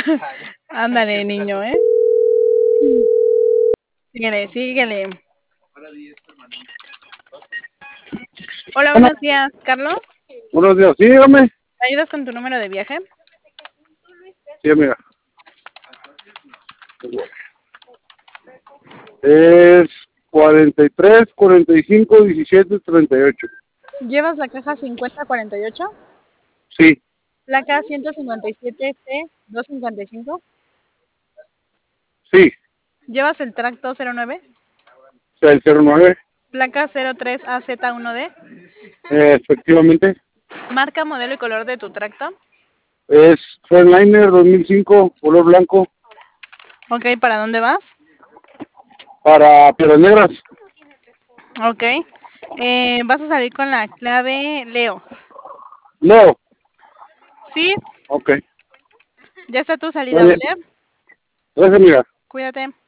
Ándale, niño, ¿eh? Síguele, síguele. Hola, Bueno, buenos días, Carlos. buenos días. Sí, dígame. ¿Me ayudas con tu número de viaje? Sí, amiga. Es 43, 45, 17, 38. ¿Llevas la caja 5048? Sí, Placa 157C255. sí. ¿Llevas el tracto 09? El 09. Placa 03AZ1D. Efectivamente. Marca, modelo y color de tu tracto. Es Freightliner 2005, color blanco, Ok, ¿para dónde vas? para Piedras Negras. Ok. Vas a salir con la clave Leo. No. ¿Sí? Ok. ¿Ya está tu Está salida, bien. vale? Gracias, amiga. Cuídate.